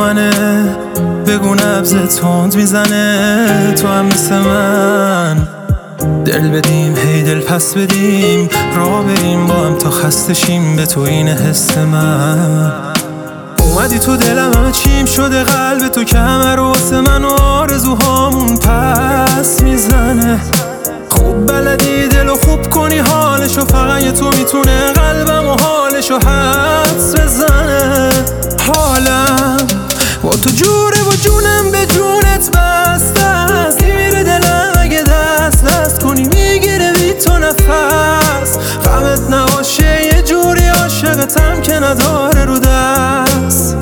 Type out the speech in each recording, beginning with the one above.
منه، بگو نبض تند میزنه. تو هم مثل من دل بدیم هی دل پس بدیم، راه بریم با هم تا خسته شیم. به تو این حس من اومدی تو دلم، همه چیم شده قلب تو که همه رو واسه من و آرزوهامون پس میزنه. خوب بلدی دلو خوب کنی حالشو، فقط یه تو میتونه قلبم و حالشو حدس بزنه. حالم با تو جوره و جونم به جونت بسته است. میره دلم اگه دست کنی میگیره بی تو نفس. غمت نباشه یه جوری عاشقتم که نداره رو دست.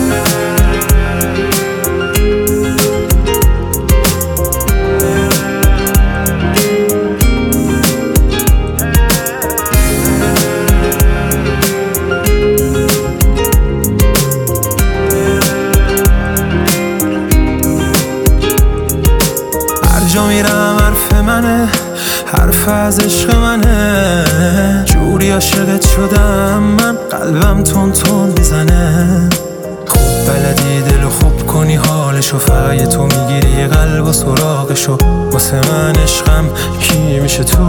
جا میرم حرف منه، حرف از عشق منه. جوری عاشقت شدم من، قلبم تون تون میزنه. خوب بلدی دلو خوب کنی حالشو، فقط تو میگیری یه قلب و سراغشو. واسه من عشقم کی میشه تو؟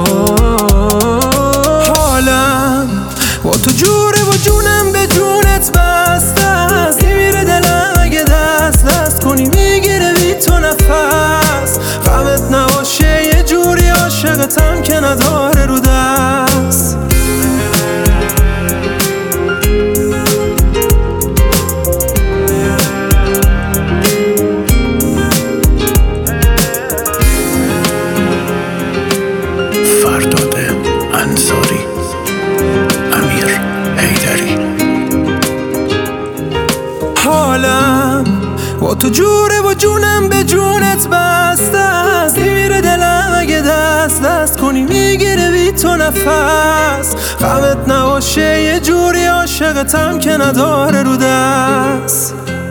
حالم با تو جوره و جونم به جونت بسته است. میره دلم اگه دست کنی میگیره بی تو نفس. غمت نباشه یه جوری عاشقتم که نداره رو دست. فرداد انصاری، امیر حیدری. حالم با تو جوره و جونم به جونت بسته است. میره دلم اگه دست کنی میگیره بی تو نفس. غمت نباشه یه جوری عاشقتم که نداره رو دست.